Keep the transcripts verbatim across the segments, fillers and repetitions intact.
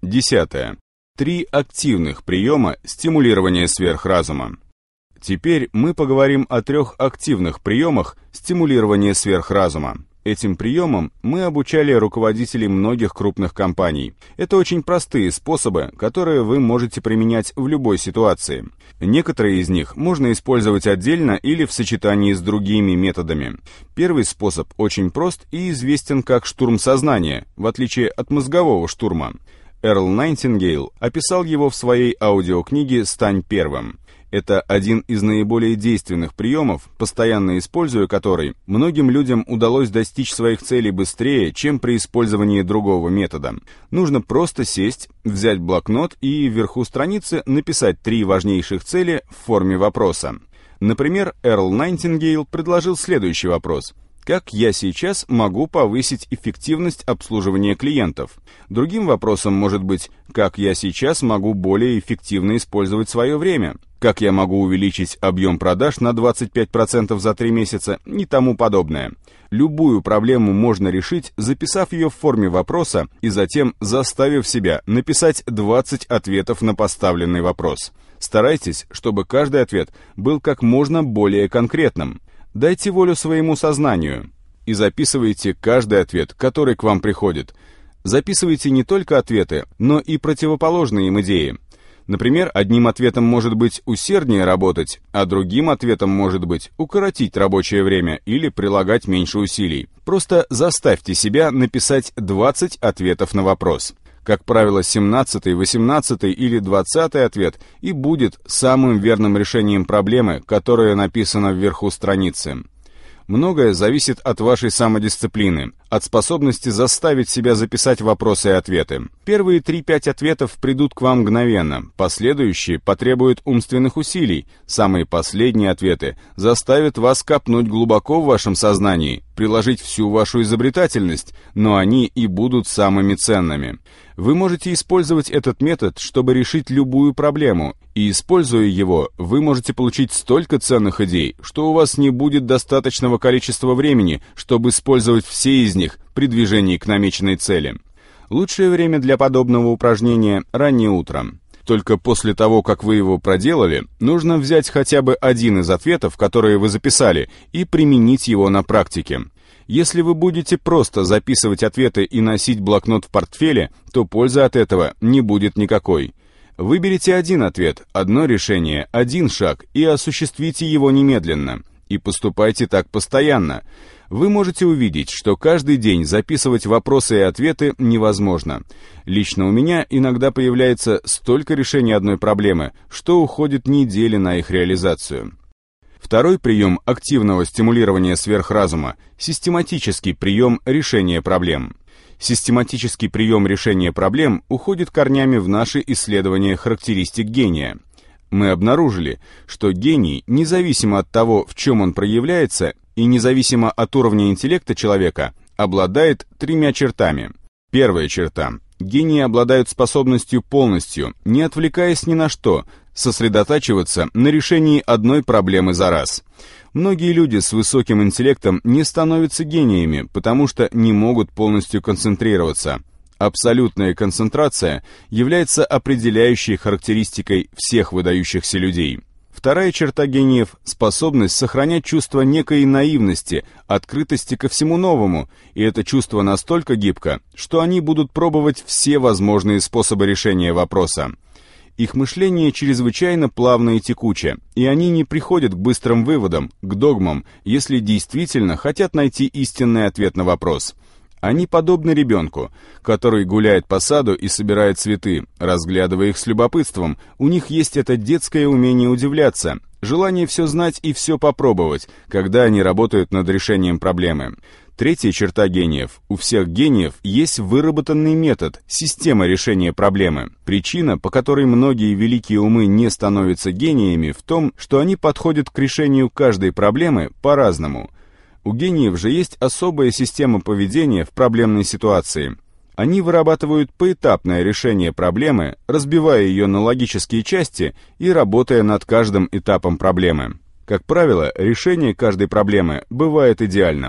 Десятое. Три активных приема стимулирования сверхразума. Теперь мы поговорим о трех активных приемах стимулирования сверхразума. Этим приемам мы обучали руководителей многих крупных компаний. Это очень простые способы, которые вы можете применять в любой ситуации. Некоторые из них можно использовать отдельно или в сочетании с другими методами. Первый способ очень прост и известен как штурм сознания, в отличие от мозгового штурма. Эрл Найтингейл описал его в своей аудиокниге «Стань первым». Это один из наиболее действенных приемов, постоянно используя который, многим людям удалось достичь своих целей быстрее, чем при использовании другого метода. Нужно просто сесть, взять блокнот и вверху страницы написать три важнейших цели в форме вопроса. Например, Эрл Найтингейл предложил следующий вопрос. Как я сейчас могу повысить эффективность обслуживания клиентов? Другим вопросом может быть, как я сейчас могу более эффективно использовать свое время? Как я могу увеличить объем продаж на двадцать пять процентов за три месяца и тому подобное. Любую проблему можно решить, записав ее в форме вопроса и затем заставив себя написать двадцать ответов на поставленный вопрос. Старайтесь, чтобы каждый ответ был как можно более конкретным. Дайте волю своему сознанию и записывайте каждый ответ, который к вам приходит. Записывайте не только ответы, но и противоположные им идеи. Например, одним ответом может быть усерднее работать, а другим ответом может быть укоротить рабочее время или прилагать меньше усилий. Просто заставьте себя написать двадцать ответов на вопрос. Как правило, семнадцатый, восемнадцатый или двадцатый ответ и будет самым верным решением проблемы, которая написана вверху страницы. Многое зависит от вашей самодисциплины, от способности заставить себя записать вопросы и ответы. Первые три-пять ответов придут к вам мгновенно, последующие потребуют умственных усилий, самые последние ответы заставят вас копнуть глубоко в вашем сознании, приложить всю вашу изобретательность, но они и будут самыми ценными. Вы можете использовать этот метод, чтобы решить любую проблему, и, используя его, вы можете получить столько ценных идей, что у вас не будет достаточного количества времени, чтобы использовать все из них при движении к намеченной цели. Лучшее время для подобного упражнения – раннее утро. Только после того, как вы его проделали, нужно взять хотя бы один из ответов, которые вы записали, и применить его на практике. Если вы будете просто записывать ответы и носить блокнот в портфеле, то пользы от этого не будет никакой. Выберите один ответ, одно решение, один шаг и осуществите его немедленно. И поступайте так постоянно. Вы можете увидеть, что каждый день записывать вопросы и ответы невозможно. Лично у меня иногда появляется столько решений одной проблемы, что уходит недели на их реализацию. Второй прием активного стимулирования сверхразума – систематический прием решения проблем. Систематический прием решения проблем уходит корнями в наши исследования характеристик гения. Мы обнаружили, что гений, независимо от того, в чем он проявляется, и независимо от уровня интеллекта человека, обладает тремя чертами. Первая черта. Гении обладают способностью полностью, не отвлекаясь ни на что, сосредотачиваться на решении одной проблемы за раз. Многие люди с высоким интеллектом не становятся гениями, потому что не могут полностью концентрироваться. Абсолютная концентрация является определяющей характеристикой всех выдающихся людей. Вторая черта гениев – способность сохранять чувство некой наивности, открытости ко всему новому, и это чувство настолько гибко, что они будут пробовать все возможные способы решения вопроса. Их мышление чрезвычайно плавно и текуче, и они не приходят к быстрым выводам, к догмам, если действительно хотят найти истинный ответ на вопрос. Они подобны ребенку, который гуляет по саду и собирает цветы, разглядывая их с любопытством. У них есть это детское умение удивляться, желание все знать и все попробовать, когда они работают над решением проблемы. Третья черта гениев. У всех гениев есть выработанный метод, система решения проблемы. Причина, по которой многие великие умы не становятся гениями, в том, что они подходят к решению каждой проблемы по-разному. У гениев же есть особая система поведения в проблемной ситуации. Они вырабатывают поэтапное решение проблемы, разбивая ее на логические части и работая над каждым этапом проблемы. Как правило, решение каждой проблемы бывает идеальным.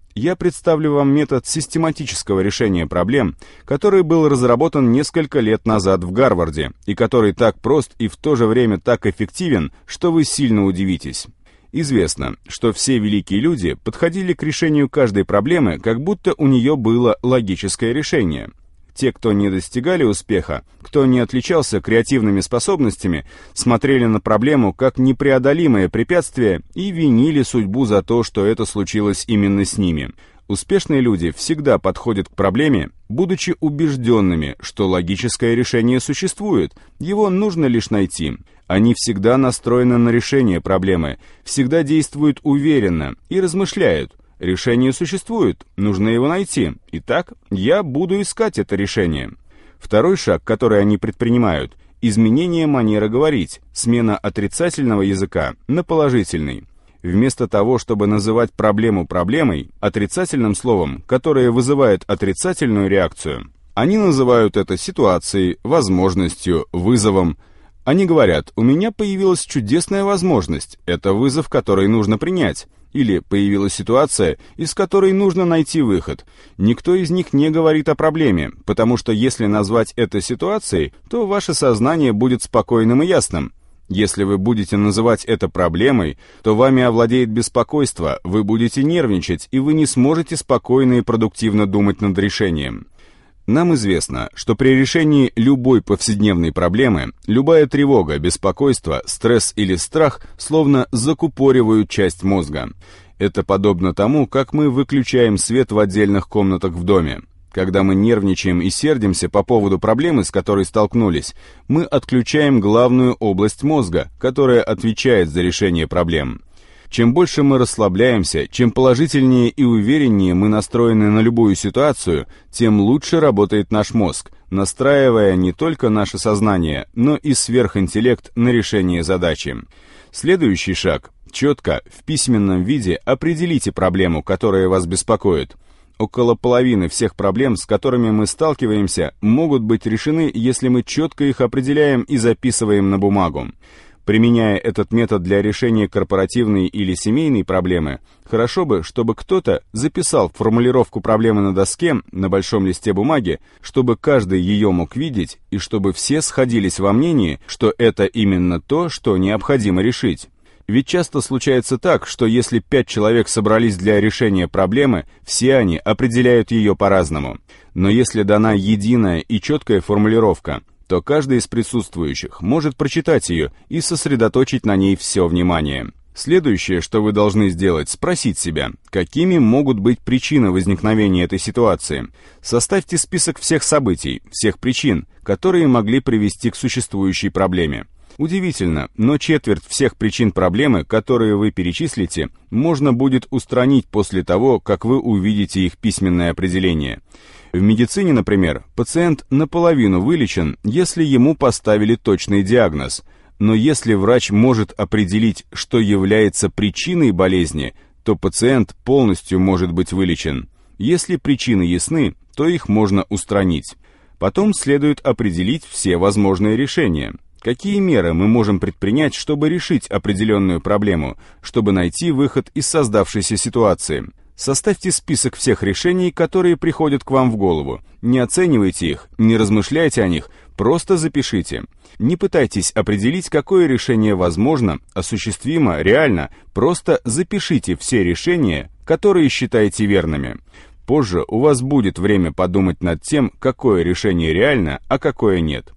я представлю вам метод систематического решения проблем, который был разработан несколько лет назад в Гарварде и который так прост и в то же время так эффективен, что вы сильно удивитесь. Известно, что все великие люди подходили к решению каждой проблемы, как будто у нее было логическое решение. Те, кто не достигали успеха, кто не отличался креативными способностями, смотрели на проблему как непреодолимое препятствие и винили судьбу за то, что это случилось именно с ними. Успешные люди всегда подходят к проблеме, будучи убежденными, что логическое решение существует, его нужно лишь найти. Они всегда настроены на решение проблемы, всегда действуют уверенно и размышляют. Решение существует, нужно его найти. Итак, я буду искать это решение. Второй шаг, который они предпринимают – изменение манеры говорить, смена отрицательного языка на положительный. Вместо того, чтобы называть проблему проблемой, отрицательным словом, которое вызывает отрицательную реакцию, они называют это ситуацией, возможностью, вызовом. Они говорят: «У меня появилась чудесная возможность, это вызов, который нужно принять». Или появилась ситуация, из которой нужно найти выход. Никто из них не говорит о проблеме, потому что если назвать это ситуацией, то ваше сознание будет спокойным и ясным. Если вы будете называть это проблемой, то вами овладеет беспокойство, вы будете нервничать, и вы не сможете спокойно и продуктивно думать над решением. Нам известно, что при решении любой повседневной проблемы, любая тревога, беспокойство, стресс или страх словно закупоривают часть мозга. Это подобно тому, как мы выключаем свет в отдельных комнатах в доме. Когда мы нервничаем и сердимся по поводу проблемы, с которой столкнулись, мы отключаем главную область мозга, которая отвечает за решение проблем. Чем больше мы расслабляемся, чем положительнее и увереннее мы настроены на любую ситуацию, тем лучше работает наш мозг, настраивая не только наше сознание, но и сверхинтеллект на решение задачи. Следующий шаг. Четко, в письменном виде определите проблему, которая вас беспокоит. Около половины всех проблем, с которыми мы сталкиваемся, могут быть решены, если мы четко их определяем и записываем на бумагу. Применяя этот метод для решения корпоративной или семейной проблемы, хорошо бы, чтобы кто-то записал формулировку проблемы на доске, на большом листе бумаги, чтобы каждый ее мог видеть, и чтобы все сходились во мнении, что это именно то, что необходимо решить. Ведь часто случается так, что если пять человек собрались для решения проблемы, все они определяют ее по-разному. Но если дана единая и четкая формулировка, то каждый из присутствующих может прочитать ее и сосредоточить на ней все внимание. Следующее, что вы должны сделать, спросить себя, какими могут быть причины возникновения этой ситуации. Составьте список всех событий, всех причин, которые могли привести к существующей проблеме. Удивительно, но четверть всех причин проблемы, которые вы перечислите, можно будет устранить после того, как вы увидите их письменное определение. В медицине, например, пациент наполовину вылечен, если ему поставили точный диагноз. Но если врач может определить, что является причиной болезни, то пациент полностью может быть вылечен. Если причины ясны, то их можно устранить. Потом следует определить все возможные решения. Какие меры мы можем предпринять, чтобы решить определенную проблему, чтобы найти выход из создавшейся ситуации? Составьте список всех решений, которые приходят к вам в голову. Не оценивайте их, не размышляйте о них, просто запишите. Не пытайтесь определить, какое решение возможно, осуществимо, реально. Просто запишите все решения, которые считаете верными. Позже у вас будет время подумать над тем, какое решение реально, а какое нет.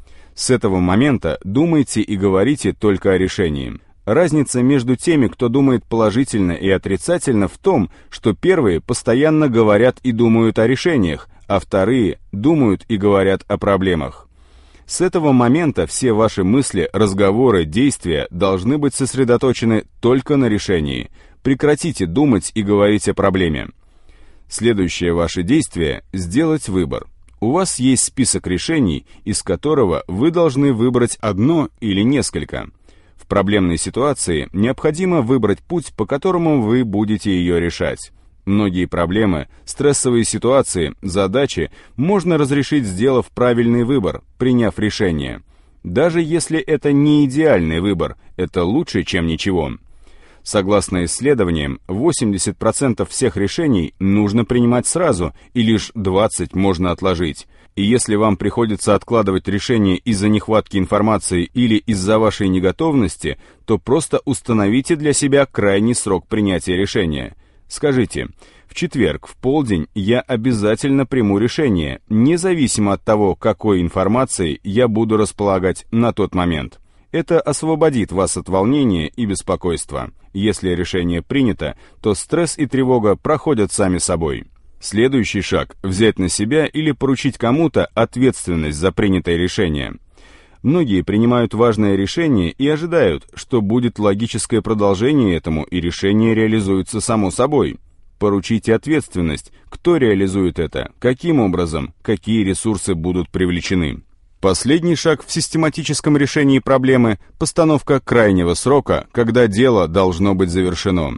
С этого момента думайте и говорите только о решении. Разница между теми, кто думает положительно и отрицательно, в том, что первые постоянно говорят и думают о решениях, а вторые думают и говорят о проблемах. С этого момента все ваши мысли, разговоры, действия должны быть сосредоточены только на решении. Прекратите думать и говорить о проблеме. Следующее ваше действие – сделать выбор. У вас есть список решений, из которого вы должны выбрать одно или несколько. В проблемной ситуации необходимо выбрать путь, по которому вы будете ее решать. Многие проблемы, стрессовые ситуации, задачи можно разрешить, сделав правильный выбор, приняв решение. Даже если это не идеальный выбор, это лучше, чем ничего. Согласно исследованиям, восемьдесят процентов всех решений нужно принимать сразу, и лишь двадцать процентов можно отложить. И если вам приходится откладывать решение из-за нехватки информации или из-за вашей неготовности, то просто установите для себя крайний срок принятия решения. Скажите: в четверг в полдень я обязательно приму решение, независимо от того, какой информацией я буду располагать на тот момент. Это освободит вас от волнения и беспокойства. Если решение принято, то стресс и тревога проходят сами собой. Следующий шаг – взять на себя или поручить кому-то ответственность за принятое решение. Многие принимают важное решение и ожидают, что будет логическое продолжение этому, и решение реализуется само собой. Поручите ответственность, кто реализует это, каким образом, какие ресурсы будут привлечены. Последний шаг в систематическом решении проблемы – постановка крайнего срока, когда дело должно быть завершено.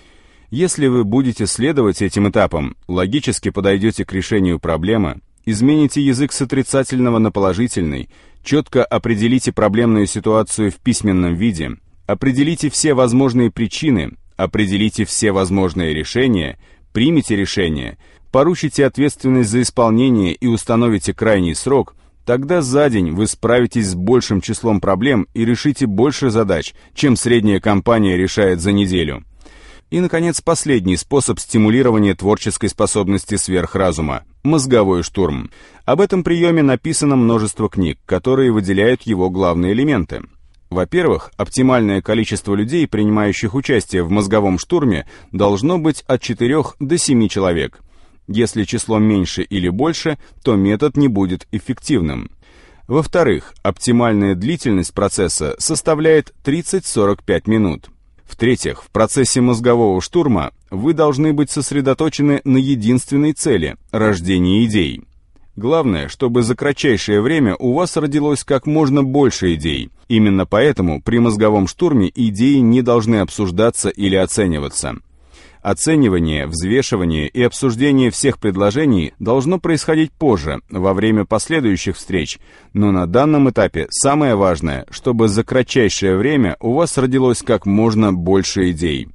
Если вы будете следовать этим этапам, логически подойдете к решению проблемы, измените язык с отрицательного на положительный, четко определите проблемную ситуацию в письменном виде, определите все возможные причины, определите все возможные решения, примите решение, поручите ответственность за исполнение и установите крайний срок, тогда за день вы справитесь с большим числом проблем и решите больше задач, чем средняя компания решает за неделю. И, наконец, последний способ стимулирования творческой способности сверхразума – мозговой штурм. Об этом приеме написано множество книг, которые выделяют его главные элементы. Во-первых, оптимальное количество людей, принимающих участие в мозговом штурме, должно быть от четырёх до семи человек. Если число меньше или больше, то метод не будет эффективным. Во-вторых, оптимальная длительность процесса составляет тридцать-сорок пять минут. В-третьих, в процессе мозгового штурма вы должны быть сосредоточены на единственной цели – рождении идей. Главное, чтобы за кратчайшее время у вас родилось как можно больше идей. Именно поэтому при мозговом штурме идеи не должны обсуждаться или оцениваться. Оценивание, взвешивание и обсуждение всех предложений должно происходить позже, во время последующих встреч, но на данном этапе самое важное, чтобы за кратчайшее время у вас родилось как можно больше идей.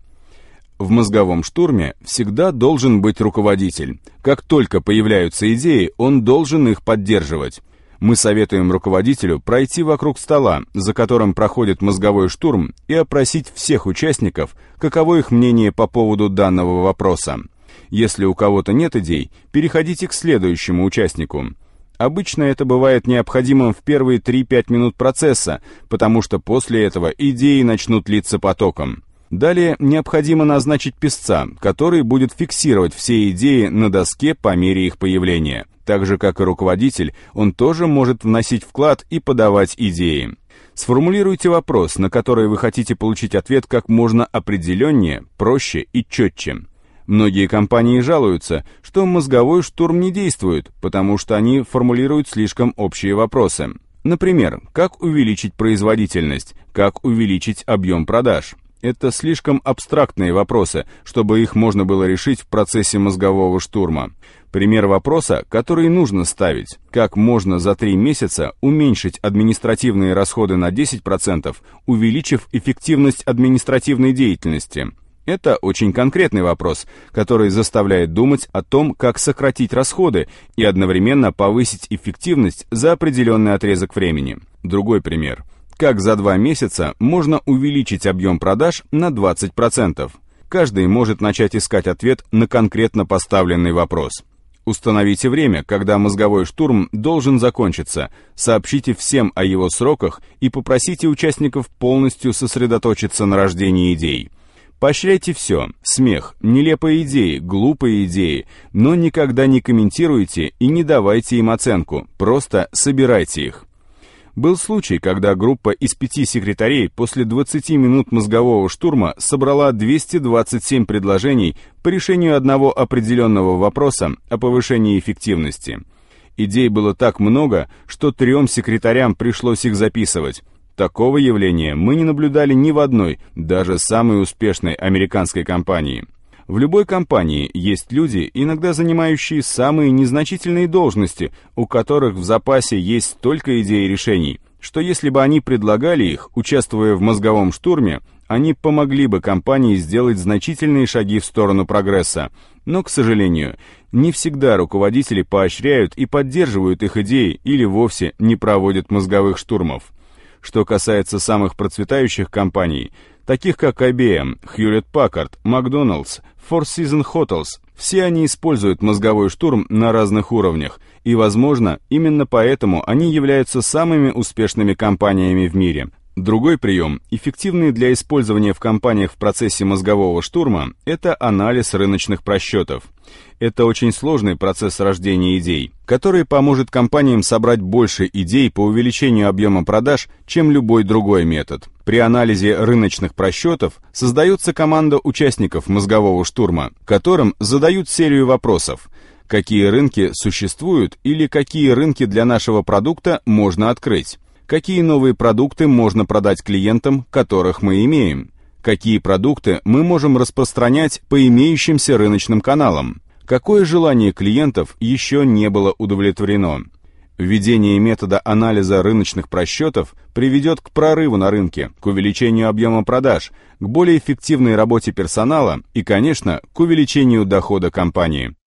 В мозговом штурме всегда должен быть руководитель. Как только появляются идеи, он должен их поддерживать. Мы советуем руководителю пройти вокруг стола, за которым проходит мозговой штурм, и опросить всех участников, каково их мнение по поводу данного вопроса. Если у кого-то нет идей, переходите к следующему участнику. Обычно это бывает необходимым в первые три-пять минут процесса, потому что после этого идеи начнут литься потоком. Далее необходимо назначить писца, который будет фиксировать все идеи на доске по мере их появления. Так же, как и руководитель, он тоже может вносить вклад и подавать идеи. Сформулируйте вопрос, на который вы хотите получить ответ как можно определеннее, проще и четче. Многие компании жалуются, что мозговой штурм не действует, потому что они формулируют слишком общие вопросы. Например, как увеличить производительность, как увеличить объем продаж. Это слишком абстрактные вопросы, чтобы их можно было решить в процессе мозгового штурма. Пример вопроса, который нужно ставить: как можно за три месяца уменьшить административные расходы на десять процентов, увеличив эффективность административной деятельности? Это очень конкретный вопрос, который заставляет думать о том, как сократить расходы и одновременно повысить эффективность за определенный отрезок времени. Другой пример: как за два месяца можно увеличить объем продаж на двадцать процентов? Каждый может начать искать ответ на конкретно поставленный вопрос. Установите время, когда мозговой штурм должен закончиться, сообщите всем о его сроках и попросите участников полностью сосредоточиться на рождении идей. Поощряйте все: смех, нелепые идеи, глупые идеи, но никогда не комментируйте и не давайте им оценку, просто собирайте их. Был случай, когда группа из пяти секретарей после двадцати минут мозгового штурма собрала двести двадцать семь предложений по решению одного определенного вопроса о повышении эффективности. Идей было так много, что трем секретарям пришлось их записывать. Такого явления мы не наблюдали ни в одной, даже самой успешной американской компании. В любой компании есть люди, иногда занимающие самые незначительные должности, у которых в запасе есть столько идей и решений, что если бы они предлагали их, участвуя в мозговом штурме, они помогли бы компании сделать значительные шаги в сторону прогресса. Но, к сожалению, не всегда руководители поощряют и поддерживают их идеи или вовсе не проводят мозговых штурмов. Что касается самых процветающих компаний, таких как ай би эм, Hewlett-Packard, McDonald's, Four Seasons Hotels, все они используют мозговой штурм на разных уровнях, и, возможно, именно поэтому они являются самыми успешными компаниями в мире. Другой прием, эффективный для использования в компаниях в процессе мозгового штурма, это анализ рыночных просчетов. Это очень сложный процесс рождения идей, который поможет компаниям собрать больше идей по увеличению объема продаж, чем любой другой метод. При анализе рыночных просчетов создается команда участников мозгового штурма, которым задают серию вопросов. Какие рынки существуют или какие рынки для нашего продукта можно открыть? Какие новые продукты можно продать клиентам, которых мы имеем? Какие продукты мы можем распространять по имеющимся рыночным каналам? Какое желание клиентов еще не было удовлетворено? Введение метода анализа рыночных просчетов приведет к прорыву на рынке, к увеличению объема продаж, к более эффективной работе персонала и, конечно, к увеличению дохода компании.